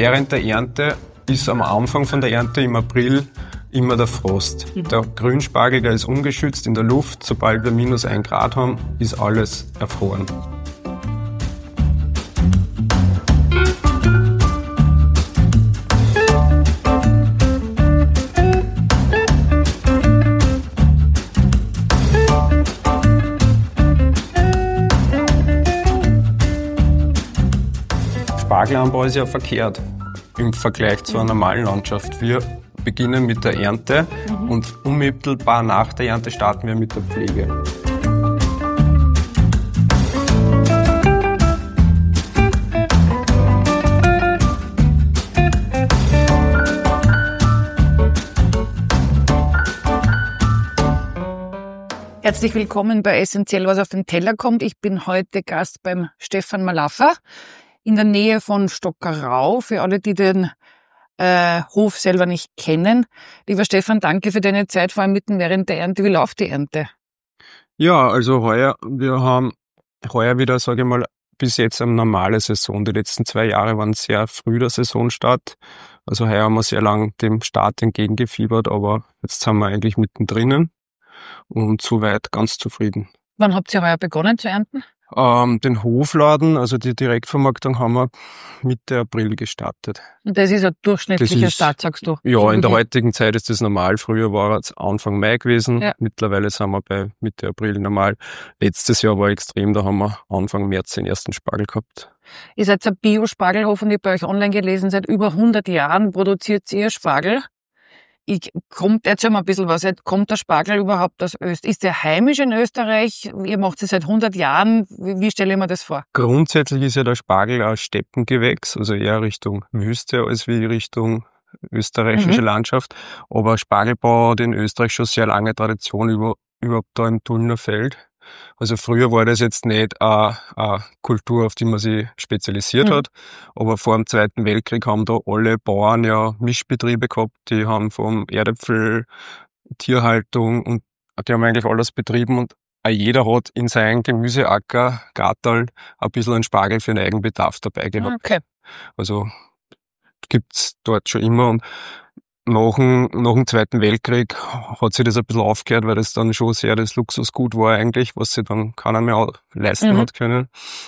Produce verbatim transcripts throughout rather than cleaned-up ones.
während der Ernte ist am Anfang von der Ernte im April immer der Frost. Mhm. Der Grünspargel, der ist ungeschützt in der Luft. Sobald wir minus ein Grad haben, ist alles erfroren. Spargelanbau ist ja verkehrt im Vergleich zu einer normalen Landschaft. Wir beginnen mit der Ernte mhm. und unmittelbar nach der Ernte starten wir mit der Pflege. Herzlich willkommen bei Essentiell, was auf den Teller kommt. Ich bin heute Gast beim Stefan Malaffa in der Nähe von Stockerau, für alle, die den äh, Hof selber nicht kennen. Lieber Stefan, danke für deine Zeit, vor allem mitten während der Ernte. Wie läuft die Ernte? Ja, also heuer, wir haben heuer wieder, sage ich mal, bis jetzt eine normale Saison. Die letzten zwei Jahre waren sehr früh der Saisonstart. Also heuer haben wir sehr lang dem Start entgegengefiebert, aber jetzt sind wir eigentlich mittendrin und soweit ganz zufrieden. Wann habt ihr heuer begonnen zu ernten? Ähm, den Hofladen, also die Direktvermarktung, haben wir Mitte April gestartet. Und das ist ein durchschnittlicher ist, Start, sagst du? Ja, in der heutigen Zeit ist das normal. Früher war es Anfang Mai gewesen. Ja. Mittlerweile sind wir bei Mitte April normal. Letztes Jahr war extrem, da haben wir Anfang März den ersten Spargel gehabt. Ihr seid ein Bio-Spargelhof und ich habe bei euch online gelesen, seit über hundert Jahren produziert ihr Spargel. Ich, kommt, erzähl mal ein bisschen was, kommt der Spargel überhaupt aus Österreich? Ist der heimisch in Österreich? Ihr macht es seit hundert Jahren. Wie, wie stelle ich mir das vor? Grundsätzlich ist ja der Spargel ein Steppengewächs, also eher Richtung Wüste als wie Richtung österreichische mhm. Landschaft. Aber Spargelbau hat in Österreich schon sehr lange Tradition, über, überhaupt da im Tullner Feld. Also früher war das jetzt nicht eine, eine Kultur, auf die man sich spezialisiert mhm. hat, aber vor dem Zweiten Weltkrieg haben da alle Bauern ja Mischbetriebe gehabt, die haben vom Erdäpfel, Tierhaltung und die haben eigentlich alles betrieben und auch jeder hat in seinem Gemüseacker, Gartal, ein bisschen einen Spargel für den Eigenbedarf dabei gehabt. Okay. Also gibt's dort schon immer und Nach dem, nach dem Zweiten Weltkrieg hat sich das ein bisschen aufgehört, weil das dann schon sehr das Luxusgut war eigentlich, was sich dann keiner mehr leisten mhm. hat können.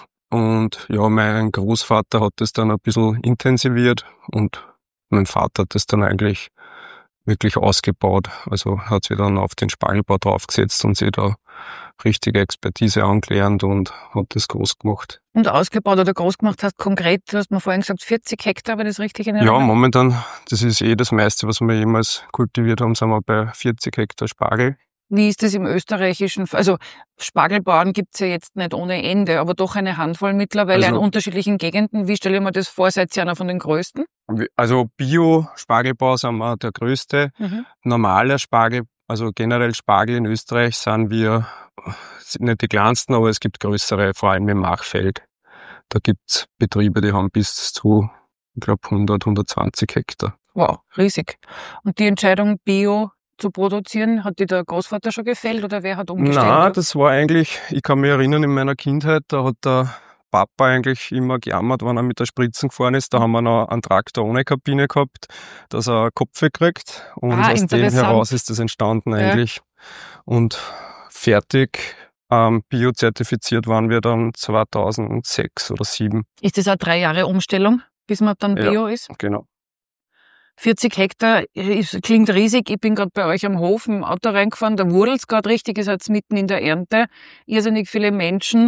Und ja, mein Großvater hat das dann ein bisschen intensiviert und mein Vater hat das dann eigentlich wirklich ausgebaut. Also hat sich dann auf den Spargelbau draufgesetzt und sich da richtige Expertise angelernt und hat das groß gemacht. Und ausgebaut oder groß gemacht hast konkret, du hast mir vorhin gesagt, vierzig Hektar, war das richtig in Erinnerung? Ja, momentan, das ist eh das meiste, was wir jemals kultiviert haben, sind wir bei vierzig Hektar Spargel. Wie ist das im österreichischen, also Spargelbauern gibt's ja jetzt nicht ohne Ende, aber doch eine Handvoll mittlerweile also, in unterschiedlichen Gegenden. Wie stelle ich mir das vor, seid ihr einer von den größten? Also Bio-Spargelbau sind wir der größte. Mhm. Normaler Spargel, also generell Spargel in Österreich sind wir sind nicht die kleinsten, aber es gibt größere, vor allem im Machfeld. Da gibt's Betriebe, die haben bis zu, ich glaube, hundert, hundertzwanzig Hektar. Wow, riesig. Und die Entscheidung, Bio zu produzieren, hat dir der Großvater schon gefällt oder wer hat umgestellt? Nein, das war eigentlich, ich kann mich erinnern, in meiner Kindheit, da hat der Papa eigentlich immer gejammert, wenn er mit der Spritzen gefahren ist. Da haben wir noch einen Traktor ohne Kabine gehabt, dass er Kopf kriegt. Und ah, aus dem heraus ist das entstanden eigentlich. Ja. Und fertig, ähm, biozertifiziert waren wir dann zweitausendsechs oder zweitausendsieben. Ist das eine drei Jahre Umstellung, bis man dann Bio ja, ist? Genau. vierzig Hektar, ist, klingt riesig. Ich bin gerade bei euch am Hof im Auto reingefahren, da wurdelt's gerade richtig, ihr seid mitten in der Ernte. Irrsinnig viele Menschen.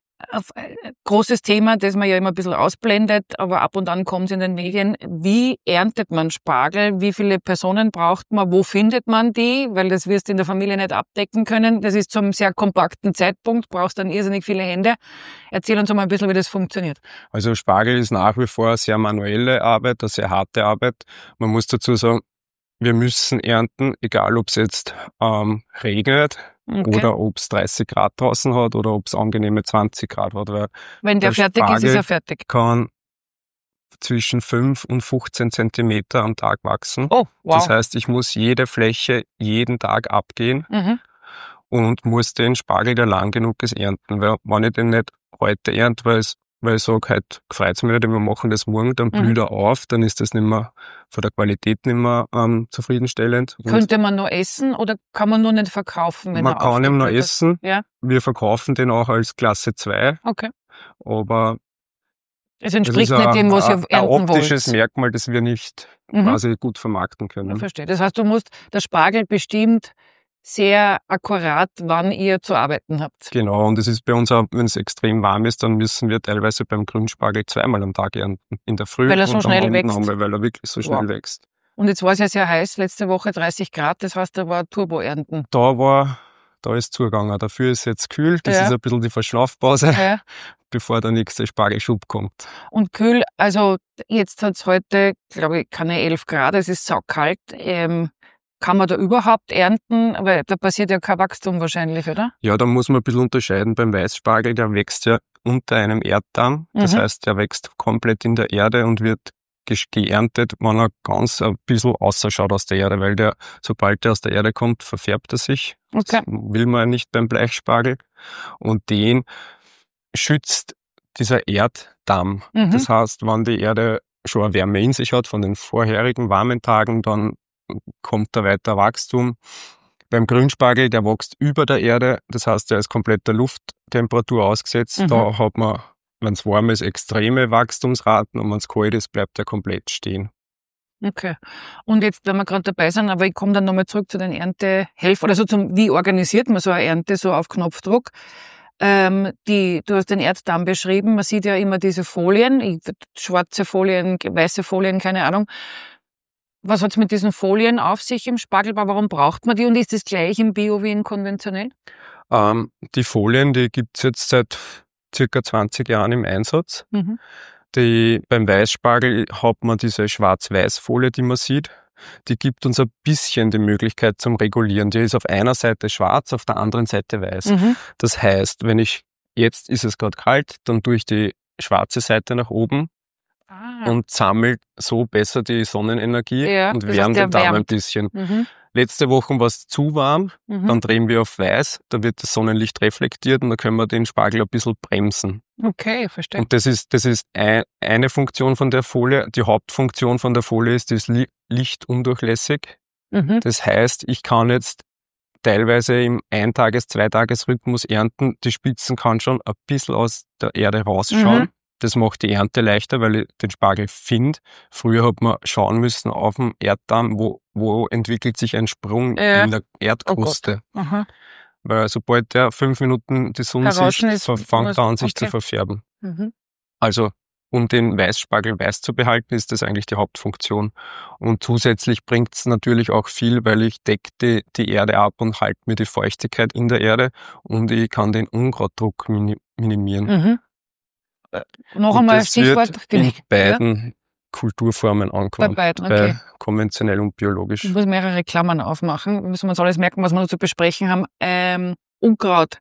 Großes Thema, das man ja immer ein bisschen ausblendet, aber ab und an kommt es in den Medien. Wie erntet man Spargel? Wie viele Personen braucht man? Wo findet man die? Weil das wirst du in der Familie nicht abdecken können. Das ist zu einem sehr kompakten Zeitpunkt, brauchst dann irrsinnig viele Hände. Erzähl uns mal ein bisschen, wie das funktioniert. Also Spargel ist nach wie vor eine sehr manuelle Arbeit, eine sehr harte Arbeit. Man muss dazu sagen, wir müssen ernten, egal ob es jetzt ähm, regnet, okay, oder ob es dreißig Grad draußen hat oder ob es angenehme zwanzig Grad hat. Weil Wenn der fertig ist, ist er fertig. Kann zwischen fünf und fünfzehn Zentimeter am Tag wachsen. Oh, wow. Das heißt, ich muss jede Fläche jeden Tag abgehen mhm. und muss den Spargel, der lang genug ist, ernten. Weil wenn ich den nicht heute ernte, weil es weil ich sage, heute freut's mich nicht, wir machen das morgen, dann blüht er auf, dann ist das nicht mehr, von der Qualität nicht mehr ähm, zufriedenstellend. Und könnte man nur essen oder kann man nur nicht verkaufen, wenn man er kann ihn noch aufgeht? essen. Ja, Wir verkaufen den auch als Klasse zwei, okay. aber Es das entspricht ist nicht ein, dem, was ihr ein, ein ernten optisches wollt. Merkmal, das wir nicht Mhm. quasi gut vermarkten Ich können. verstehe. Das heißt, du musst, der Spargel bestimmt sehr akkurat, wann ihr zu arbeiten habt. Genau, und es ist bei uns auch, wenn es extrem warm ist, dann müssen wir teilweise beim Grünspargel zweimal am Tag ernten. In der Früh Weil er so und am schnell Abend wächst. nochmal, weil er wirklich so schnell Wow. wächst. Und jetzt war es ja sehr heiß, letzte Woche dreißig Grad, das heißt, da war Turbo-Ernten. Da war, da ist zugegangen. Dafür ist jetzt kühl, das Ja. ist ein bisschen die Verschlafpause, Ja. bevor der nächste Spargelschub kommt. Und kühl, also jetzt hat's heute, glaube ich, keine elf Grad, es ist saukalt. Ähm, kann man da überhaupt ernten? Weil da passiert ja kein Wachstum wahrscheinlich, oder? Ja, da muss man ein bisschen unterscheiden. Beim Weißspargel, der wächst ja unter einem Erddamm. Das Mhm. heißt, der wächst komplett in der Erde und wird ge- geerntet, wenn er ganz ein bisschen ausschaut aus der Erde, weil der, sobald der aus der Erde kommt, verfärbt er sich. Okay. Das will man nicht beim Bleichspargel. Und den schützt dieser Erddamm. Mhm. Das heißt, wenn die Erde schon eine Wärme in sich hat von den vorherigen warmen Tagen, dann kommt da weiter Wachstum. Beim Grünspargel, der wächst über der Erde, das heißt, der ist komplett der Lufttemperatur ausgesetzt. Mhm. Da hat man, wenn es warm ist, extreme Wachstumsraten und wenn es kalt ist, bleibt er komplett stehen. Okay. Und jetzt, wenn wir gerade dabei sind, aber ich komme dann nochmal zurück zu den Erntehelfern, also zum, wie organisiert man so eine Ernte, so auf Knopfdruck? Ähm, die, du hast den Erddamm beschrieben, man sieht ja immer diese Folien, ich, schwarze Folien, weiße Folien, keine Ahnung. Was hat's mit diesen Folien auf sich im Spargelbau? Warum braucht man die? Und ist das gleich im Bio wie in konventionell? Ähm, die Folien, die gibt's jetzt seit circa zwanzig Jahren im Einsatz. Mhm. Die, beim Weißspargel hat man diese Schwarz-Weiß-Folie, die man sieht. Die gibt uns ein bisschen die Möglichkeit zum Regulieren. Die ist auf einer Seite schwarz, auf der anderen Seite weiß. Mhm. Das heißt, wenn ich, jetzt ist es gerade kalt, dann tue ich die schwarze Seite nach oben Ah. und sammelt so besser die Sonnenenergie Ja, und das heißt, wärmt der den Darm ein wärmt. bisschen. Mhm. Letzte Woche war es zu warm, Mhm. dann drehen wir auf weiß, da wird das Sonnenlicht reflektiert und dann können wir den Spargel ein bisschen bremsen. Okay, verstehe. Und das ist, das ist ein, eine Funktion von der Folie. Die Hauptfunktion von der Folie ist, die ist li- lichtundurchlässig. Mhm. Das heißt, ich kann jetzt teilweise im Eintages-, Zweitages-Rhythmus ernten. Die Spitzen kann schon ein bisschen aus der Erde rausschauen. Mhm. Das macht die Ernte leichter, weil ich den Spargel finde. Früher hat man schauen müssen auf dem Erddamm, wo, wo entwickelt sich ein Sprung Ja. in der Erdkruste. Aha. Weil sobald der fünf Minuten die Sonnensicht Draußen ist, ver- fängt muss- er an, sich okay. zu verfärben. Mhm. Also, um den Weißspargel weiß zu behalten, ist das eigentlich die Hauptfunktion. Und zusätzlich bringt es natürlich auch viel, weil ich decke die, die Erde ab und halte mir die Feuchtigkeit in der Erde und ich kann den Unkrautdruck mini- minimieren. Mhm. Äh, Noch Und einmal das Stichwort. wird in beiden Kulturformen Bei angewandt. beiden, okay. Bei konventionell und biologisch. Ich muss mehrere Klammern aufmachen. Müssen wir uns alles merken, was wir noch zu besprechen haben. Ähm, Unkraut.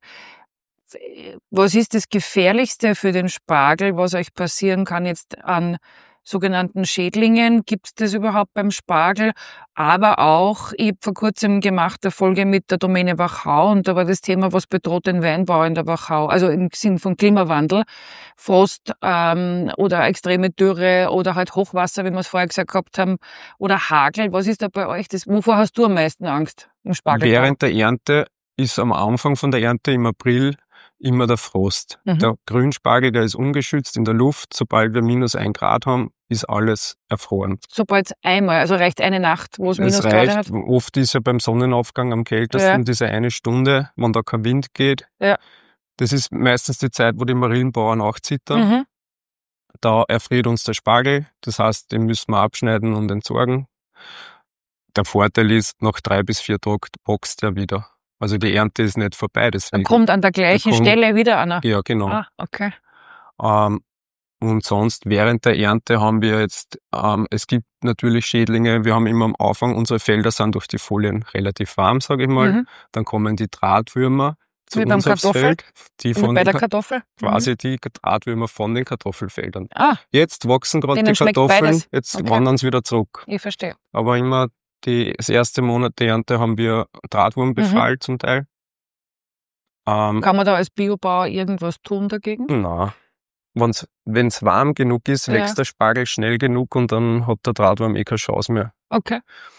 Was ist das Gefährlichste für den Spargel, was euch passieren kann jetzt an sogenannten Schädlingen? Gibt es das überhaupt beim Spargel? Aber auch, ich habe vor kurzem gemacht eine Folge mit der Domäne Wachau und da war das Thema, was bedroht den Weinbau in der Wachau? Also im Sinn von Klimawandel, Frost ähm, oder extreme Dürre oder halt Hochwasser, wie wir es vorher gesagt gehabt haben, oder Hagel. Was ist da bei euch? Das, wovor hast du am meisten Angst im Spargelbau? Während der Ernte ist am Anfang von der Ernte im April immer der Frost. Mhm. Der Grünspargel, der ist ungeschützt in der Luft. Sobald wir minus ein Grad haben, ist alles erfroren. Sobald einmal, also reicht eine Nacht, wo es Es Minusgrade hat? reicht, oft ist ja beim Sonnenaufgang am kältesten Ja. diese eine Stunde, wenn da kein Wind geht. Ja. Das ist meistens die Zeit, wo die Marillenbauern auch zittern. Mhm. Da erfriert uns der Spargel, das heißt, den müssen wir abschneiden und entsorgen. Der Vorteil ist, nach drei bis vier Tagen wächst er wieder. Also die Ernte ist nicht vorbei, Dann deswegen. kommt an der gleichen kommt- Stelle wieder einer. Ja, genau. Ah, okay. Ähm, und sonst während der Ernte haben wir jetzt, ähm, es gibt natürlich Schädlinge, wir haben immer am Anfang, unsere Felder sind durch die Folien relativ warm, sage ich mal. Mhm. Dann kommen die Drahtwürmer zu Wie beim uns aufs Kartoffel? Feld. Die Wie von bei den der Ka- Kartoffel? Mhm. quasi die Drahtwürmer von den Kartoffelfeldern. Ah, Jetzt wachsen gerade Denen die schmeckt Kartoffeln, beides. jetzt Okay. wandern sie wieder zurück. ich verstehe. Aber immer die, das erste Monat der Ernte haben wir Drahtwurmbefall zum Teil. Ähm, Kann man da als Biobauer irgendwas tun dagegen? na, wenn's, wenn's warm genug ist, Ja. wächst der Spargel schnell genug und dann hat der Drahtwurm eh keine Chance mehr. Okay.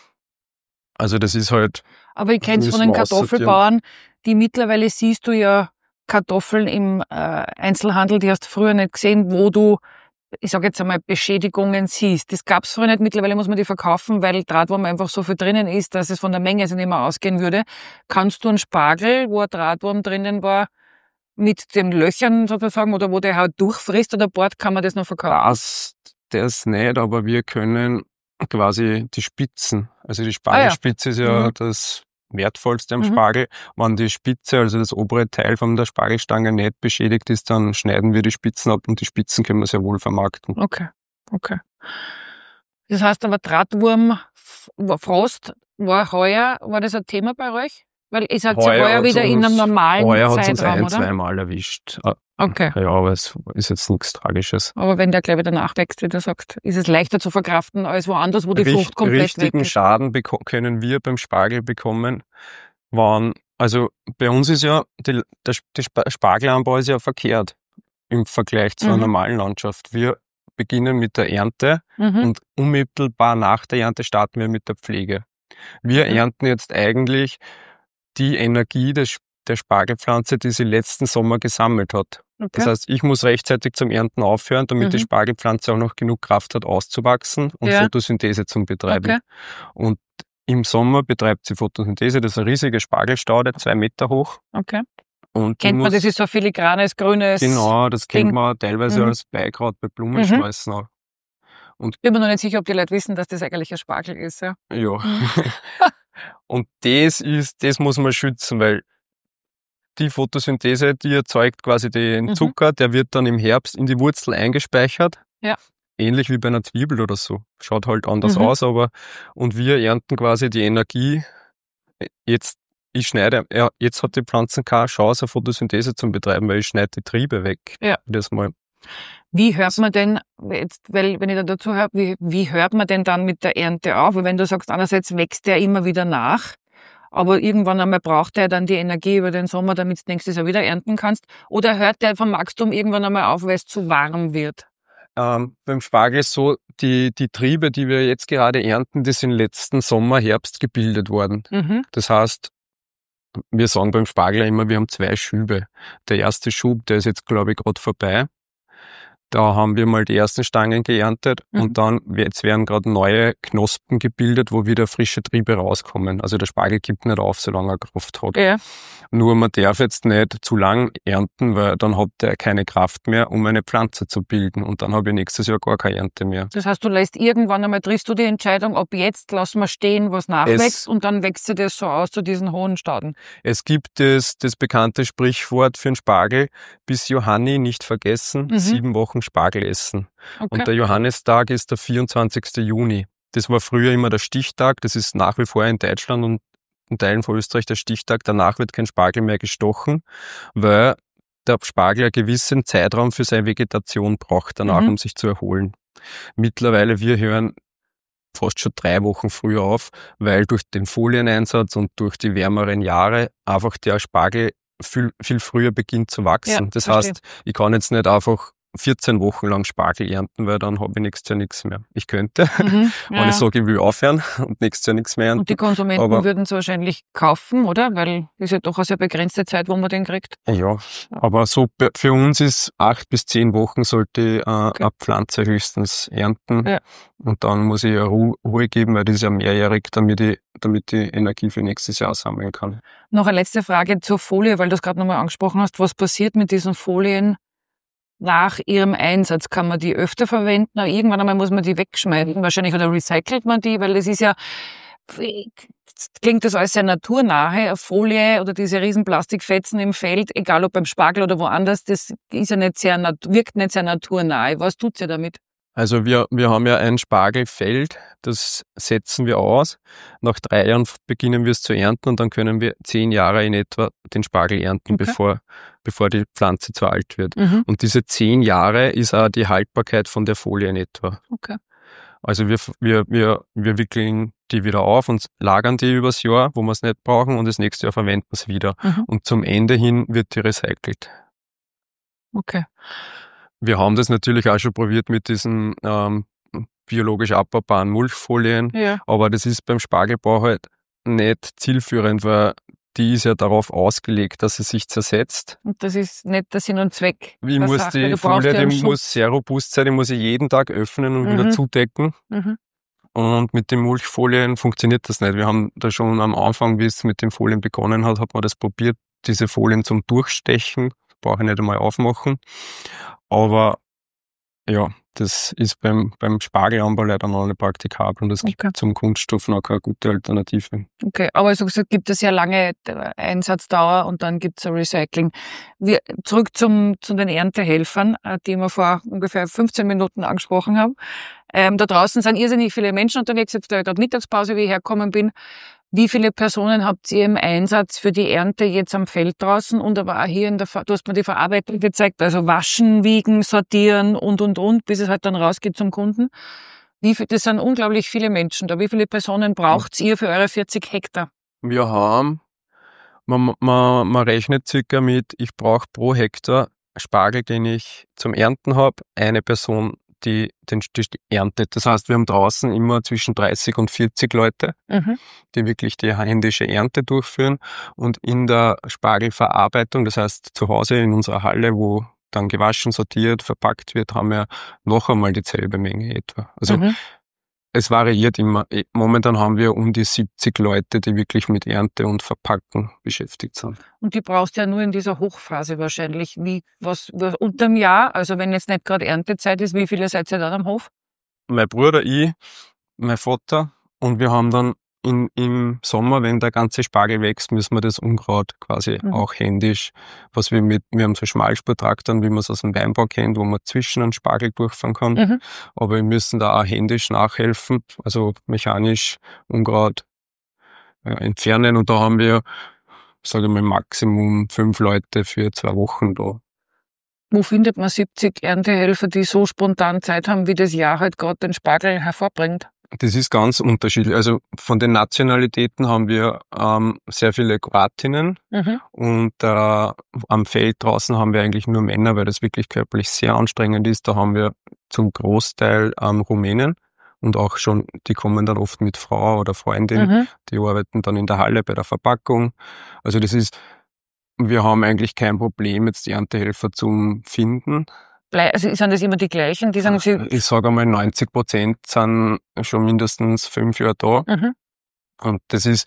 Also das ist halt, Aber ich kenne es von müssen den wir aussortieren. Kartoffelbauern, die mittlerweile siehst du ja Kartoffeln im äh, Einzelhandel, die hast du früher nicht gesehen, wo du, ich sage jetzt einmal, Beschädigungen siehst. Das gab's früher nicht, mittlerweile muss man die verkaufen, weil Drahtwurm einfach so viel drinnen ist, dass es von der Menge nicht mehr ausgehen würde. Kannst du einen Spargel, wo ein Drahtwurm drinnen war, mit den Löchern sozusagen, oder wo der halt durchfrisst oder bohrt, kann man das noch verkaufen? das, das nicht, aber wir können quasi die Spitzen, also die Spargelspitze ist ja Mhm. das Wertvollste am Mhm. Spargel. Wenn die Spitze, also das obere Teil von der Spargelstange nicht beschädigt ist, dann schneiden wir die Spitzen ab und die Spitzen können wir sehr wohl vermarkten. Okay, okay. Das heißt aber Drahtwurm, F- Frost war heuer, war das ein Thema bei euch? Weil ihr seid ja Heuer heuer hat's wieder in einem uns- normalen Heuer hat es uns Zeitraum, ein, oder? zweimal erwischt. Ah, Okay. Ja, aber es ist jetzt nichts Tragisches. Aber wenn der gleich wieder nachwächst, wie du sagst, ist es leichter zu verkraften als woanders, wo die Richt- Frucht komplett weg richtigen ist. Schaden beko- können wir beim Spargel bekommen, wann, also bei uns ist ja, die, der Sp- der Sp- Spargelanbau ist ja verkehrt im Vergleich zur Mhm. normalen Landschaft. Wir beginnen mit der Ernte Mhm. und unmittelbar nach der Ernte starten wir mit der Pflege. Wir Mhm. ernten jetzt eigentlich die Energie des, der Spargelpflanze, die sie letzten Sommer gesammelt hat. Okay. Das heißt, ich muss rechtzeitig zum Ernten aufhören, damit Mhm. die Spargelpflanze auch noch genug Kraft hat, auszuwachsen und Ja. Photosynthese zu betreiben. Okay. Und im Sommer betreibt sie Photosynthese. Das ist eine riesige Spargelstaude, zwei Meter hoch. Okay. Und die Kennt man, muss, das ist so ein filigranes, grünes. genau, das Ding. kennt man teilweise Mhm. als Beikraut bei Blumensträußen auch. Ich bin mir noch nicht sicher, ob die Leute wissen, dass das eigentlich ein Spargel ist. Ja. Ja. Mhm. Und das ist, das muss man schützen, weil die Photosynthese, die erzeugt quasi den Mhm. Zucker, der wird dann im Herbst in die Wurzel eingespeichert. Ja. Ähnlich wie bei einer Zwiebel oder so. Schaut halt anders Mhm. aus, aber, und wir ernten quasi die Energie. Jetzt, ich schneide, ja, jetzt hat die Pflanzen keine Chance, eine Photosynthese zu betreiben, weil ich schneide die Triebe weg. Ja. Das mal. Wie hört man denn, jetzt, weil, wenn ich da dazu höre, wie, wie hört man denn dann mit der Ernte auf? Weil wenn du sagst, einerseits wächst der immer wieder nach, aber irgendwann einmal braucht er dann die Energie über den Sommer, damit du nächstes Jahr wieder ernten kannst. Oder hört der vom Wachstum irgendwann einmal auf, weil es zu warm wird? Ähm, beim Spargel ist so, die, die Triebe, die wir jetzt gerade ernten, die sind letzten Sommer, Herbst gebildet worden. Mhm. Das heißt, wir sagen beim Spargel immer, wir haben zwei Schübe. Der erste Schub, der ist jetzt, glaube ich, gerade vorbei. Da haben wir mal die ersten Stangen geerntet Mhm. und dann, jetzt werden gerade neue Knospen gebildet, wo wieder frische Triebe rauskommen. Also der Spargel gibt nicht auf, solange er Kraft hat. Ja. Nur man darf jetzt nicht zu lang ernten, weil dann hat er keine Kraft mehr, um eine Pflanze zu bilden. Und dann habe ich nächstes Jahr gar keine Ernte mehr. Das heißt, du lässt irgendwann einmal, triffst du die Entscheidung, ab jetzt lassen wir stehen, was nachwächst, Es- und dann wächst dir das so aus zu diesen hohen Stauden. Es gibt das, das bekannte Sprichwort für den Spargel, bis Johanni nicht vergessen, Mhm. sieben Wochen Spargel essen. Okay. Und der Johannistag ist der vierundzwanzigste Juni. Das war früher immer der Stichtag, das ist nach wie vor in Deutschland und in Teilen von Österreich der Stichtag. Danach wird kein Spargel mehr gestochen, weil der Spargel einen gewissen Zeitraum für seine Vegetation braucht, danach, Mhm. um sich zu erholen. Mittlerweile, wir hören fast schon drei Wochen früher auf, weil durch den Folieneinsatz und durch die wärmeren Jahre einfach der Spargel viel, viel früher beginnt zu wachsen. Ja, das verstehe. heißt, ich kann jetzt nicht einfach vierzehn Wochen lang Spargel ernten, weil dann habe ich nächstes Jahr nichts mehr. Ich könnte, Mhm. wenn Ja. ich sage, ich will aufhören und nächstes Jahr nichts mehr Und die ernten. Konsumenten aber- würden es wahrscheinlich kaufen, oder? Weil es ist ja doch eine sehr begrenzte Zeit, wo man den kriegt. Ja, aber so be- für uns ist acht bis zehn Wochen sollte ich äh, eine Pflanze höchstens ernten. Ja. Und dann muss ich ihr Ru- Ruhe geben, weil das ist ja mehrjährig, damit ich, damit ich Energie für nächstes Jahr sammeln kann. Noch eine letzte Frage zur Folie, weil du es gerade nochmal angesprochen hast. Was passiert mit diesen Folien nach ihrem Einsatz? Kann man die öfter verwenden? Aber irgendwann einmal muss man die wegschmeißen wahrscheinlich, oder recycelt man die? Weil das ist ja, klingt das alles sehr naturnahe. Eine Folie oder diese riesen Plastikfetzen im Feld, egal ob beim Spargel oder woanders, das ist ja nicht sehr, nat- wirkt nicht sehr naturnahe. Was tut's ja damit? Also wir, wir haben ja ein Spargelfeld, das setzen wir aus. Nach drei Jahren beginnen wir es zu ernten und dann können wir zehn Jahre in etwa den Spargel ernten, Okay. bevor, bevor die Pflanze zu alt wird. Mhm. Und diese zehn Jahre ist auch die Haltbarkeit von der Folie in etwa. Okay. Also wir, wir, wir, wir wickeln die wieder auf und lagern die übers Jahr, wo wir es nicht brauchen, und das nächste Jahr verwenden wir es wieder. Mhm. Und zum Ende hin wird die recycelt. Okay. Wir haben das natürlich auch schon probiert mit diesen ähm, biologisch abbaubaren Mulchfolien, Ja. aber das ist beim Spargelbau halt nicht zielführend, weil die ist ja darauf ausgelegt, dass sie sich zersetzt. Und das ist nicht der Sinn und Zweck. Ich der muss Sache. die Du brauchst Folie, ja einen die Schutz. muss sehr robust sein, die muss ich jeden Tag öffnen und Mhm. wieder zudecken. Mhm. Und mit den Mulchfolien funktioniert das nicht. Wir haben da schon am Anfang, wie es mit den Folien begonnen hat, hat man das probiert, diese Folien zum Durchstechen. Brauche ich nicht einmal aufmachen. Aber ja, das ist beim, beim Spargelanbau leider noch nicht praktikabel und es Okay. gibt zum Kunststoff noch keine gute Alternative. Okay, aber also gesagt, gibt es ja lange Einsatzdauer und dann gibt es ein Recycling. Wir, zurück zum, zu den Erntehelfern, äh, die wir vor ungefähr fünfzehn Minuten angesprochen haben. Ähm, da draußen sind irrsinnig viele Menschen unterwegs, jetzt gerade Mittagspause, wie ich hergekommen bin. Wie viele Personen habt ihr im Einsatz für die Ernte jetzt am Feld draußen und aber auch hier in der, Ver- du hast mir die Verarbeitung gezeigt, also waschen, wiegen, sortieren und, und, und, bis es halt dann rausgeht zum Kunden. Wie viel, das sind unglaublich viele Menschen da. Wie viele Personen braucht ihr für eure vierzig Hektar? Wir haben, man, man, man rechnet circa mit, ich brauche pro Hektar Spargel, den ich zum Ernten habe, eine Person, die den die erntet. Das heißt, wir haben draußen immer zwischen dreißig und vierzig Leute, Mhm. die wirklich die händische Ernte durchführen. Und in der Spargelverarbeitung, das heißt zu Hause in unserer Halle, wo dann gewaschen, sortiert, verpackt wird, haben wir noch einmal dieselbe Menge etwa. Also Mhm. es variiert immer. Momentan haben wir um die siebzig Leute, die wirklich mit Ernte und Verpacken beschäftigt sind. Und die brauchst du ja nur in dieser Hochphase wahrscheinlich. Wie, was, was unterm Jahr, also wenn jetzt nicht gerade Erntezeit ist, wie viele seid ihr dann am Hof? Mein Bruder, ich, mein Vater und wir haben dann in, im Sommer, wenn der ganze Spargel wächst, müssen wir das Unkraut quasi Mhm. auch händisch, was wir mit, wir haben so Schmalspurtraktoren, wie man es aus dem Weinbau kennt, wo man zwischen einen Spargel durchfahren kann. Mhm. Aber wir müssen da auch händisch nachhelfen, also mechanisch Unkraut äh, entfernen. Und da haben wir, sage ich mal, Maximum fünf Leute für zwei Wochen da. Wo findet man siebzig Erntehelfer, die so spontan Zeit haben, wie das Jahr halt gerade den Spargel hervorbringt? Das ist ganz unterschiedlich. Also von den Nationalitäten haben wir ähm, sehr viele Kroatinnen Mhm. und äh, am Feld draußen haben wir eigentlich nur Männer, weil das wirklich körperlich sehr anstrengend ist. Da haben wir zum Großteil ähm, Rumänen und auch schon, die kommen dann oft mit Frau oder Freundin, Mhm. die arbeiten dann in der Halle bei der Verpackung. Also das ist, wir haben eigentlich kein Problem, jetzt die Erntehelfer zum Finden. Blei- Also sind das immer die gleichen, die sagen, sie. Ich sage einmal, neunzig Prozent sind schon mindestens fünf Jahre da. Mhm. Und das ist,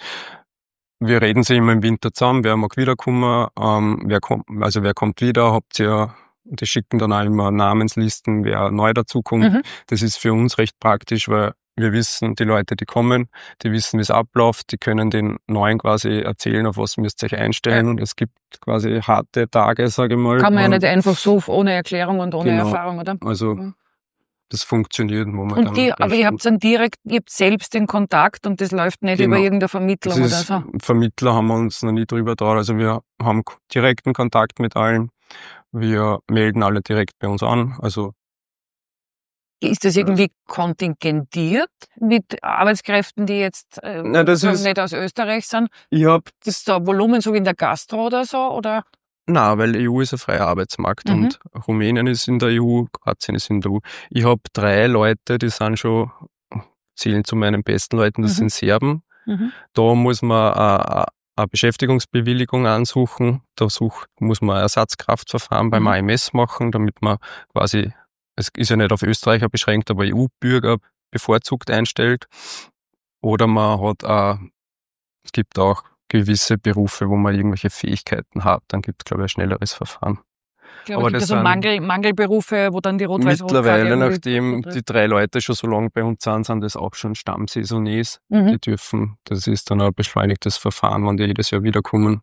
wir reden sie immer im Winter zusammen, wer mag wiederkommen, ähm, wer kommt, also wer kommt wieder, habt ihr, die schicken dann auch immer Namenslisten, wer neu dazukommt. Mhm. Das ist für uns recht praktisch, weil wir wissen, die Leute, die kommen, die wissen, wie es abläuft, die können den Neuen quasi erzählen, auf was müsst ihr euch einstellen. Ja. Und es gibt quasi harte Tage, sage ich mal. Kann man ja Und nicht einfach so ohne Erklärung und ohne Genau. Erfahrung, oder? Also Mhm. das funktioniert momentan. Und die, aber recht ihr gut. habt dann direkt, ihr habt selbst den Kontakt und das läuft nicht Genau. über irgendeinen Vermittler Das oder ist, so. Vermittler haben wir uns noch nie drüber da. Also wir haben k- direkten Kontakt mit allen. Wir melden alle direkt bei uns an. Also Ist das irgendwie kontingentiert mit Arbeitskräften, die jetzt äh, Na, das sagen, ist- nicht aus Österreich sind? ich hab, Ist da Volumen so wie in der Gastro oder so? Oder? na, weil E U ist ein freier Arbeitsmarkt Mhm. und Rumänien ist in der E U, Kroatien ist in der E U. Ich habe drei Leute, die sind schon, zählen zu meinen besten Leuten, das Mhm. sind Serben. Mhm. Da muss man eine, eine Beschäftigungsbewilligung ansuchen. Da such, muss man ein Ersatzkraftverfahren beim Mhm. A M S machen, damit man quasi, es ist ja nicht auf Österreicher beschränkt, aber E U-Bürger bevorzugt einstellt. Oder man hat auch, es gibt auch gewisse Berufe, wo man irgendwelche Fähigkeiten hat. Dann gibt es, glaube ich, ein schnelleres Verfahren. Ich glaube, Aber es gibt das ja so sind Mangel, Mangelberufe, wo dann die Rot-Weiß-Rot-Karte Mittlerweile, irgendwie nachdem zutrifft. die drei Leute schon so lange bei uns sind, sind das auch schon Stammsaisoniers. Mhm. Die dürfen, das ist dann ein beschleunigtes Verfahren, wenn die jedes Jahr wiederkommen.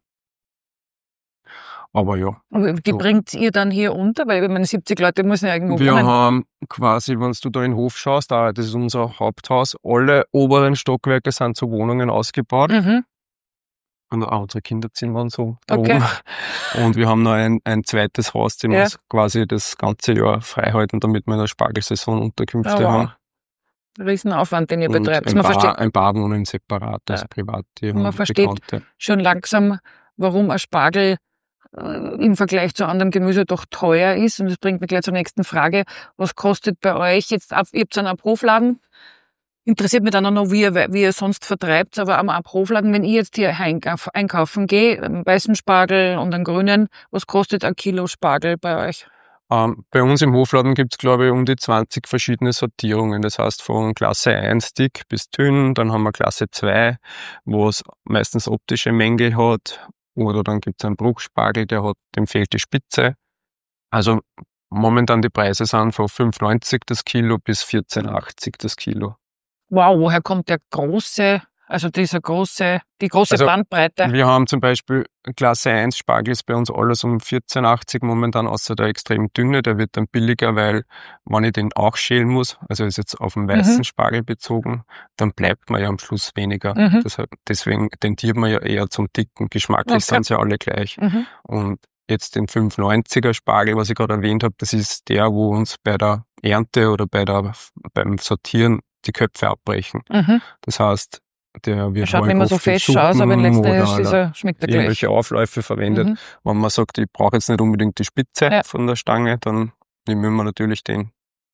Aber ja, Aber die so. bringt ihr dann hier unter? Weil wenn man siebzig Leute müssen ja irgendwo Wir wohnen. haben quasi, wenn du da in den Hof schaust, da, das ist unser Haupthaus, alle oberen Stockwerke sind zu Wohnungen ausgebaut. Mhm. Und auch unsere Kinderzimmer und so da Okay. oben. Und wir haben noch ein, ein zweites Haus, das wir Ja. uns quasi das ganze Jahr frei halten, damit wir in der Spargelsaison Unterkünfte Oh, wow. haben. Riesenaufwand, den ihr Und betreibt. ein Man paar, versteht ein paar wohnen separat, als Ja. Private Man und versteht Bekannte. schon langsam, warum ein Spargel äh, im Vergleich zu anderem Gemüse doch teuer ist. Und das bringt mich gleich zur nächsten Frage. Was kostet bei euch jetzt, ab, ihr habt einen Abrufladen? Interessiert mich dann auch noch, wie ihr, wie ihr sonst vertreibt, aber am Abrufladen, wenn ich jetzt hier einkaufen gehe, einen weißen Spargel und einen grünen, was kostet ein Kilo Spargel bei euch? Ähm, bei uns im Hofladen gibt's glaube ich, um die zwanzig verschiedene Sortierungen. Das heißt, von Klasse eins dick bis dünn, dann haben wir Klasse zwei, wo es meistens optische Mängel hat, oder dann gibt's einen Bruchspargel, der hat, dem fehlt die Spitze. Also momentan die Preise sind von fünf neunzig das Kilo bis vierzehn achtzig das Kilo. Wow, woher kommt der große, also dieser große, die große Also, Bandbreite? Wir haben zum Beispiel Klasse eins Spargel ist bei uns alles um vierzehn achtzig momentan, außer der extrem dünne, der wird dann billiger, weil wenn ich den auch schälen muss, also ist jetzt auf den weißen Mhm. Spargel bezogen, dann bleibt man ja am Schluss weniger. Mhm. Deshalb, deswegen tendiert man ja eher zum dicken. Geschmacklich Okay. sind sie ja alle gleich. Mhm. Und jetzt den fünf neunziger Spargel, was ich gerade erwähnt habe, das ist der, wo uns bei der Ernte oder bei der, beim Sortieren die Köpfe abbrechen. Mhm. Das heißt, der Er wird schaut nicht mehr so oft in fesch aus, aber in Suppen letzter ist oder dieser, schmeckt er gleich. irgendwelche Aufläufe verwendet. Mhm. Wenn man sagt, ich brauche jetzt nicht unbedingt die Spitze Ja. von der Stange, dann nehmen wir natürlich den.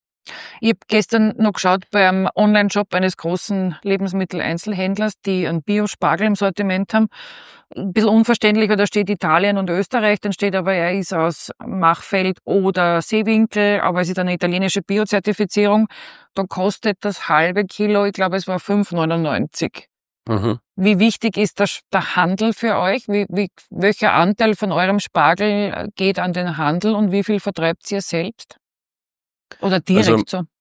Ich habe gestern noch geschaut beim Online-Shop eines großen Lebensmitteleinzelhändlers, die einen Bio-Spargel im Sortiment haben. Ein bisschen unverständlich, weil da steht Italien und Österreich, dann steht aber, er ist aus Machfeld oder Seewinkel, aber es ist eine italienische Bio-Zertifizierung. Da kostet das halbe Kilo, ich glaube, es war fünf neunundneunzig. Mhm. Wie wichtig ist das, der Handel für euch? Wie, wie, welcher Anteil von eurem Spargel geht an den Handel und wie viel vertreibt ihr selbst? Oder direkt Also, so?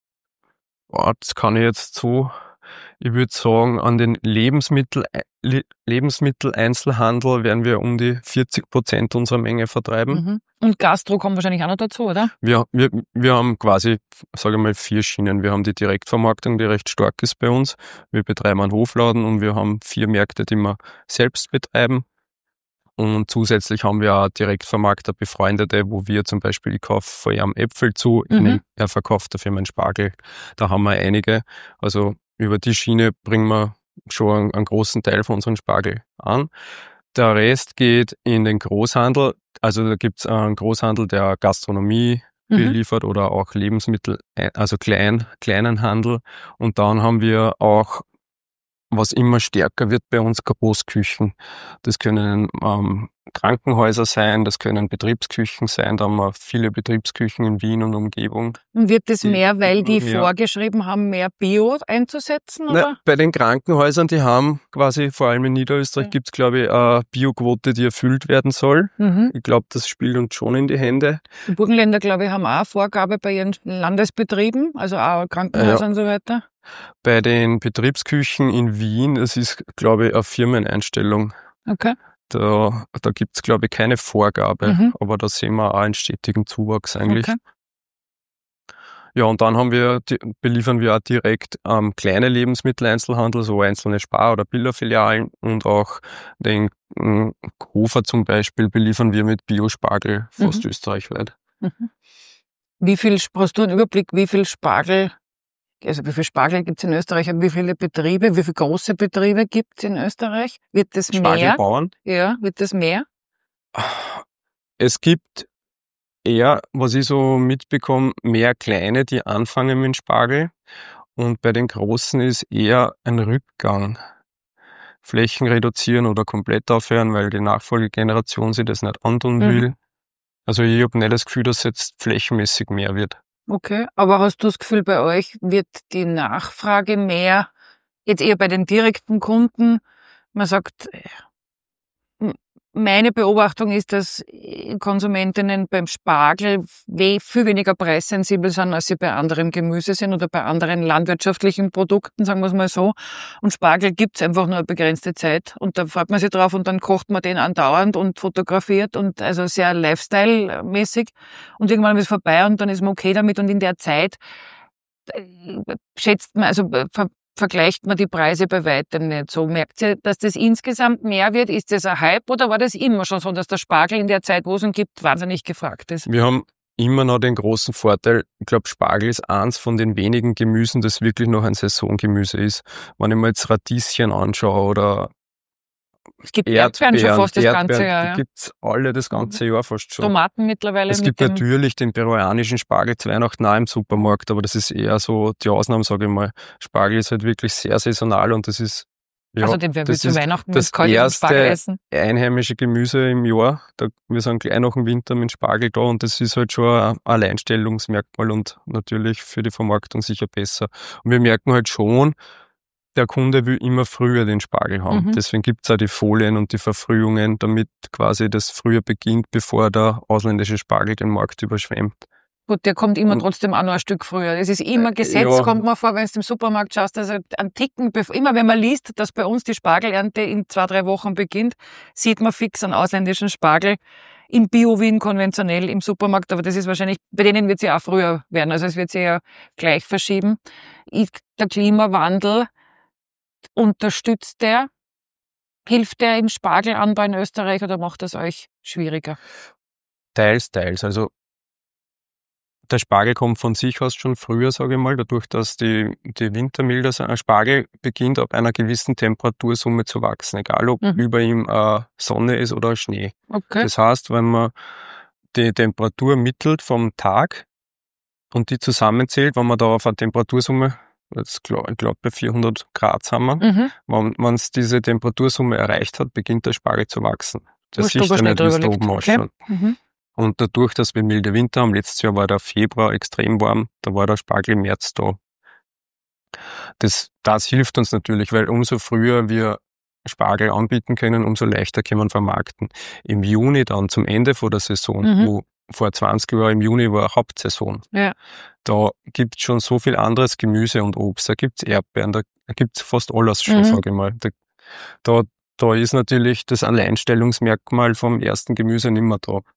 Oh, das kann ich jetzt so, ich würde sagen, an den Lebensmittel, Le- Lebensmitteleinzelhandel werden wir um die vierzig Prozent unserer Menge vertreiben. Mhm. Und Gastro kommt wahrscheinlich auch noch dazu, oder? Wir, wir, wir haben quasi, sage ich mal, vier Schienen. Wir haben die Direktvermarktung, die recht stark ist bei uns. Wir betreiben einen Hofladen und wir haben vier Märkte, die wir selbst betreiben. Und zusätzlich haben wir auch Direktvermarkter, Befreundete, wo wir zum Beispiel, ich kaufe von ihm Äpfel zu, ich Mhm. nehm, er verkauft dafür meinen Spargel. Da haben wir einige. Also über die Schiene bringen wir schon einen, einen großen Teil von unserem Spargel an. Der Rest geht in den Großhandel. Also da gibt's einen Großhandel, der Gastronomie Mhm. beliefert oder auch Lebensmittel, also klein, kleinen Handel. Und dann haben wir auch, was immer stärker wird bei uns, Großküchen. Das können ähm, Krankenhäuser sein, das können Betriebsküchen sein. Da haben wir viele Betriebsküchen in Wien und Umgebung. Und wird es Die- mehr, weil die ja. vorgeschrieben haben, mehr Bio einzusetzen, Na, oder? bei den Krankenhäusern, die haben quasi, vor allem in Niederösterreich, Ja. gibt's glaube ich eine Bioquote, die erfüllt werden soll. Mhm. Ich glaube, das spielt uns schon in die Hände. Die Burgenländer, glaube ich, haben auch eine Vorgabe bei ihren Landesbetrieben, also auch Krankenhäuser Ja. und so weiter. Bei den Betriebsküchen in Wien, das ist, glaube ich, eine Firmeneinstellung. Okay. Da, da gibt's glaube ich, keine Vorgabe, Mhm. aber da sehen wir auch einen stetigen Zuwachs eigentlich. Okay. Ja, und dann haben wir, die, beliefern wir auch direkt ähm, kleine Lebensmitteleinzelhandel, so einzelne Spar- oder Billa-Filialen, und auch den ähm, Hofer zum Beispiel beliefern wir mit Biospargel fast Mhm. österreichweit. Mhm. Wie viel, hast du einen Überblick, wie viel Spargel, also wie viel Spargel gibt es in Österreich und wie viele Betriebe, wie viele große Betriebe gibt es in Österreich? Wird das mehr? Spargelbauern. Ja, wird das mehr? Es gibt eher, was ich so mitbekomme, mehr kleine, die anfangen mit dem Spargel. Und bei den großen ist eher ein Rückgang. Flächen reduzieren oder komplett aufhören, weil die Nachfolgegeneration sich das nicht antun Mhm. will. Also ich habe nicht das Gefühl, dass es jetzt flächenmäßig mehr wird. Okay, aber hast du das Gefühl, bei euch wird die Nachfrage mehr, jetzt eher bei den direkten Kunden? Man sagt, m- meine Beobachtung ist, dass Konsumentinnen beim Spargel we- viel weniger preissensibel sind, als sie bei anderem Gemüse sind oder bei anderen landwirtschaftlichen Produkten, sagen wir es mal so. Und Spargel gibt's einfach nur eine begrenzte Zeit und da freut man sich drauf und dann kocht man den andauernd und fotografiert und also sehr Lifestyle-mäßig. Und irgendwann ist es vorbei und dann ist man okay damit und in der Zeit äh, schätzt man, also äh, ver vergleicht man die Preise bei weitem nicht so. Merkt ihr, dass das insgesamt mehr wird? Ist das ein Hype oder war das immer schon so, dass der Spargel in der Zeit, wo es ihn gibt, wahnsinnig gefragt ist? Wir haben immer noch den großen Vorteil, ich glaube, Spargel ist eins von den wenigen Gemüsen, das wirklich noch ein Saisongemüse ist. Wenn ich mir jetzt Radieschen anschaue oder Es gibt Erdbeeren schon fast das Erdbeeren, ganze Jahr. Die Ja. gibt's alle das ganze Jahr fast schon. Tomaten mittlerweile. Es mit gibt dem natürlich den peruanischen Spargel zu Weihnachten auch im Supermarkt, aber das ist eher so die Ausnahme, sage ich mal. Spargel ist halt wirklich sehr saisonal und das ist ja, Also den werden wir das zu ist Weihnachten das mit kaltem Spargel erste essen. einheimische Gemüse im Jahr. Da, wir sind gleich nach dem Winter mit Spargel da und das ist halt schon ein Alleinstellungsmerkmal und natürlich für die Vermarktung sicher besser. Und wir merken halt schon, der Kunde will immer früher den Spargel haben. Mhm. Deswegen gibt's auch die Folien und die Verfrühungen, damit quasi das früher beginnt, bevor der ausländische Spargel den Markt überschwemmt. Gut, der kommt immer Und- trotzdem auch noch ein Stück früher. Es ist immer Gesetz, ja. kommt man vor, wenn du im Supermarkt schaust, also einen Ticken, bevor, immer wenn man liest, dass bei uns die Spargelernte in zwei, drei Wochen beginnt, sieht man fix einen ausländischen Spargel im Bio-Wien konventionell im Supermarkt, aber das ist wahrscheinlich, bei denen wird es ja auch früher werden, also es wird sich ja gleich verschieben. Ich, der Klimawandel, unterstützt der, hilft der im Spargelanbau in Österreich oder macht das euch schwieriger? Teils, teils. Also der Spargel kommt von sich aus schon früher, sage ich mal, dadurch, dass die, die Wintermilder sind. Ein Spargel beginnt ab einer gewissen Temperatursumme zu wachsen, egal ob Mhm. über ihm äh, Sonne ist oder Schnee. Okay. Das heißt, wenn man die Temperatur mittelt vom Tag und die zusammenzählt, wenn man da auf eine Temperatursumme, jetzt glaub, ich glaube bei vierhundert Grad sind wir, Mhm. wenn es diese Temperatursumme erreicht hat, beginnt der Spargel zu wachsen. Das Wurscht, siehst ob er du nicht, Schnee wie es da drüber oben liegt. Okay. ausschaut. Mhm. Und dadurch, dass wir milde Winter haben, letztes Jahr war der Februar extrem warm, da war der Spargel im März da. Das, das hilft uns natürlich, weil umso früher wir Spargel anbieten können, umso leichter können wir vermarkten. Im Juni dann, zum Ende vor der Saison, Mhm. wo vor zwanzig Jahren im Juni war Hauptsaison, Ja. da gibt's schon so viel anderes Gemüse und Obst, da gibt's Erdbeeren, da gibt's fast alles schon, Mhm. sage ich mal. Da, da, da ist natürlich das Alleinstellungsmerkmal vom ersten Gemüse nicht mehr da.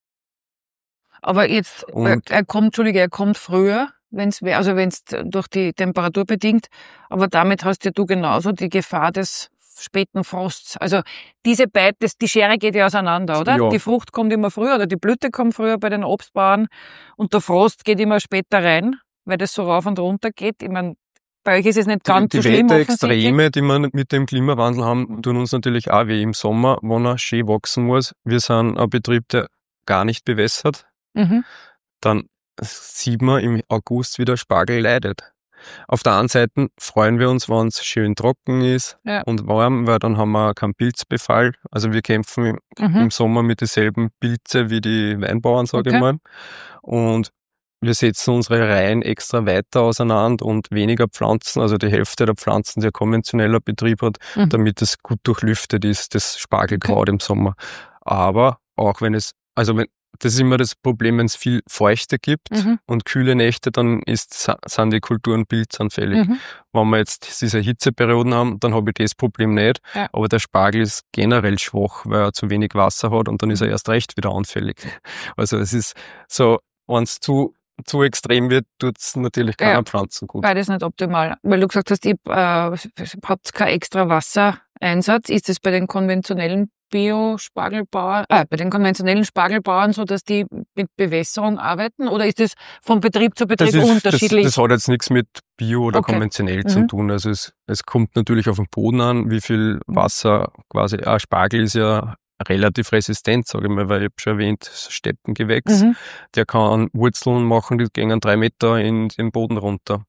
Aber jetzt, Und- er kommt, Entschuldige, er kommt früher, wenn's, also wenn's durch die Temperatur bedingt, aber damit hast ja du genauso die Gefahr des späten Frosts. Also diese beiden, das, die Schere geht ja auseinander, oder? Ja. Die Frucht kommt immer früher oder die Blüte kommt früher bei den Obstbauern und der Frost geht immer später rein, weil das so rauf und runter geht. Ich meine, bei euch ist es nicht ganz die so schlimm. Wetterextreme, die wir mit dem Klimawandel haben, tun uns natürlich auch weh im Sommer, wenn er schön wachsen muss. Wir sind ein Betrieb, der gar nicht bewässert. Mhm. Dann sieht man im August, wie der Spargel leidet. Auf der einen Seite freuen wir uns, wenn es schön trocken ist Ja. und warm, weil dann haben wir keinen Pilzbefall. Also wir kämpfen im, Mhm. im Sommer mit dieselben Pilze wie die Weinbauern, sage Okay. ich mal. Und wir setzen unsere Reihen extra weiter auseinander und weniger Pflanzen, also die Hälfte der Pflanzen, die ein konventioneller Betrieb hat, Mhm. damit es gut durchlüftet ist, das Spargelkraut im Sommer. Aber auch wenn es, also wenn, das ist immer das Problem, wenn es viel Feuchte gibt Mhm. und kühle Nächte, dann ist, sind die Kulturen pilzanfällig. Mhm. Wenn wir jetzt diese Hitzeperioden haben, dann habe ich das Problem nicht. Ja. Aber der Spargel ist generell schwach, weil er zu wenig Wasser hat und dann ist er Mhm. erst recht wieder anfällig. Also es ist so, wenn es zu, zu extrem wird, tut es natürlich keiner Ja. Pflanzen gut. Beides nicht optimal. Weil du gesagt hast, ihr äh, habt keinen extra Wassereinsatz. Ist es bei den konventionellen Bio-Spargelbauern, äh, bei den konventionellen Spargelbauern so, dass die mit Bewässerung arbeiten? Oder ist es von Betrieb zu Betrieb Das, ist, das, unterschiedlich? das hat jetzt nichts mit Bio oder Okay. konventionell zu Mhm. tun. Also es, es kommt natürlich auf den Boden an, wie viel Wasser quasi, ein Spargel ist ja relativ resistent, sage ich mal, weil ich habe schon erwähnt, Steppengewächs. Mhm. Der kann Wurzeln machen, die gehen drei Meter in den Boden runter.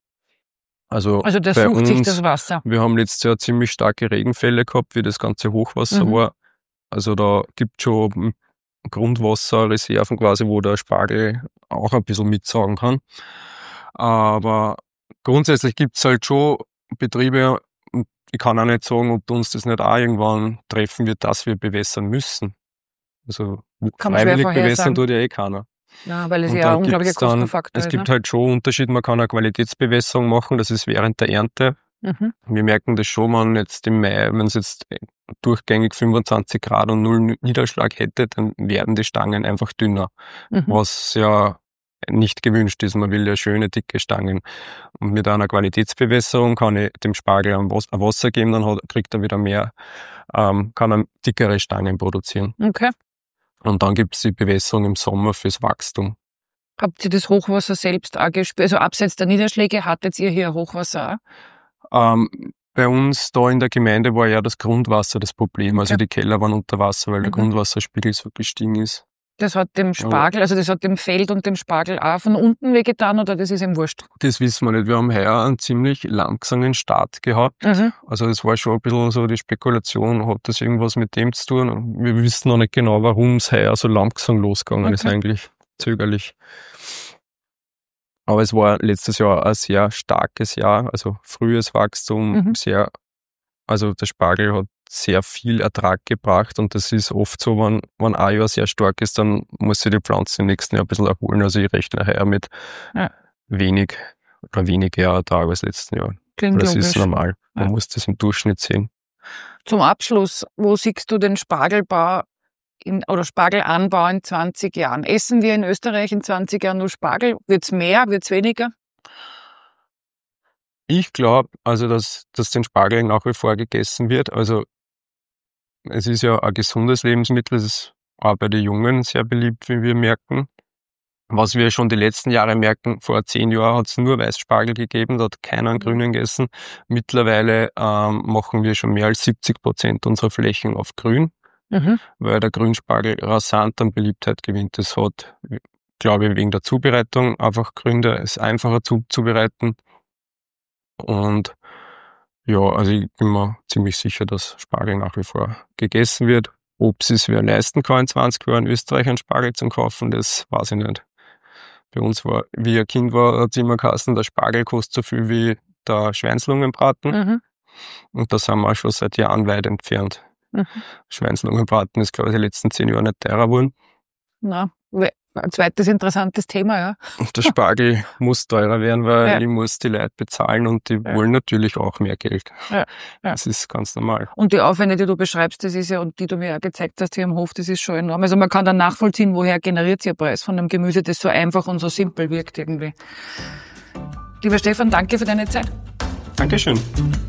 Also, Also der bei sucht uns, sich das Wasser. wir haben letztes Jahr ziemlich starke Regenfälle gehabt, wie das ganze Hochwasser Mhm. war. Also da gibt schon Grundwasserreserven quasi, wo der Spargel auch ein bisschen mitsaugen kann. Aber grundsätzlich gibt es halt schon Betriebe, und ich kann auch nicht sagen, ob uns das nicht auch irgendwann treffen wird, dass wir bewässern müssen. Also Kann man schwer freiwillig vorhersagen. bewässern tut ja eh keiner. Ja, weil es Und ja da ein unglaublicher gibt's dann- Kostenfaktor Es ist. gibt Ne? halt schon Unterschied, man kann eine Qualitätsbewässerung machen, das ist während der Ernte. Mhm. Wir merken das schon, wenn jetzt im Mai, wenn es jetzt durchgängig fünfundzwanzig Grad und null Niederschlag hätte, dann werden die Stangen einfach dünner, Mhm. was ja nicht gewünscht ist. Man will ja schöne, dicke Stangen. Und mit einer Qualitätsbewässerung kann ich dem Spargel ein Was- ein Wasser geben, dann hat, kriegt er wieder mehr, ähm, kann er dickere Stangen produzieren. Okay. Und dann gibt es die Bewässerung im Sommer fürs Wachstum. Habt ihr das Hochwasser selbst auch gespürt? Also abseits der Niederschläge hattet ihr hier Hochwasser auch? Ähm, bei uns da in der Gemeinde war ja das Grundwasser das Problem. Also Ja. die Keller waren unter Wasser, weil der Mhm. Grundwasserspiegel so gestiegen ist. Das hat dem Spargel, also das hat dem Feld und dem Spargel auch von unten wehgetan oder das ist ihm wurscht? Das wissen wir nicht. Wir haben heuer einen ziemlich langsamen Start gehabt. Mhm. Also es war schon ein bisschen so die Spekulation, hat das irgendwas mit dem zu tun? Wir wissen noch nicht genau, warum es heuer so langsam losgegangen ist, Okay. eigentlich zögerlich. Aber es war letztes Jahr ein sehr starkes Jahr, also frühes Wachstum, Mhm. sehr, also der Spargel hat sehr viel Ertrag gebracht und das ist oft so, wenn, wenn ein Jahr sehr stark ist, dann muss sich die Pflanze im nächsten Jahr ein bisschen erholen. Also ich rechne heuer mit Ja. wenig oder weniger Ertrag als letzten Jahr. Klingt Das logisch. ist normal. Man Ja. muss das im Durchschnitt sehen. Zum Abschluss, wo siehst du den Spargelbau in, oder Spargelanbau in zwanzig Jahren? Essen wir in Österreich in zwanzig Jahren nur Spargel? Wird's mehr, wird's weniger? Ich glaube, also, dass, dass den Spargel nach wie vor gegessen wird. Also, es ist ja ein gesundes Lebensmittel. Es ist auch bei den Jungen sehr beliebt, wie wir merken. Was wir schon die letzten Jahre merken, vor zehn Jahren hat es nur Weißspargel gegeben, da hat keiner einen Mhm. grünen gegessen. Mittlerweile ähm, machen wir schon mehr als siebzig Prozent unserer Flächen auf grün, Mhm. weil der Grünspargel rasant an Beliebtheit gewinnt. Das hat, glaube ich, wegen der Zubereitung einfach Gründe, es ist einfacher zu, zubereiten. Und ja, also ich bin mir ziemlich sicher, dass Spargel nach wie vor gegessen wird. Ob es sich wer leisten kann, in zwanzig Jahren in Österreich einen Spargel zu kaufen, das weiß ich nicht. Bei uns war, wie ich ein Kind war, hat es immer geheißen, der Spargel kostet so viel wie der Schweinslungenbraten. Mhm. Und da sind wir auch schon seit Jahren weit entfernt. Mhm. Schweinslungenbraten ist, glaube ich, die letzten zehn Jahre nicht teurer geworden. Na, we- ein zweites interessantes Thema, ja. Und der Spargel muss teurer werden, weil Ja. ich muss die Leute bezahlen und die Ja. wollen natürlich auch mehr Geld. Ja. Ja. Das ist ganz normal. Und die Aufwände, die du beschreibst, das ist ja, und die du mir auch gezeigt hast hier am Hof, das ist schon enorm. Also man kann dann nachvollziehen, woher generiert sich der Preis von einem Gemüse, das so einfach und so simpel wirkt irgendwie. Lieber Stefan, danke für deine Zeit. Dankeschön.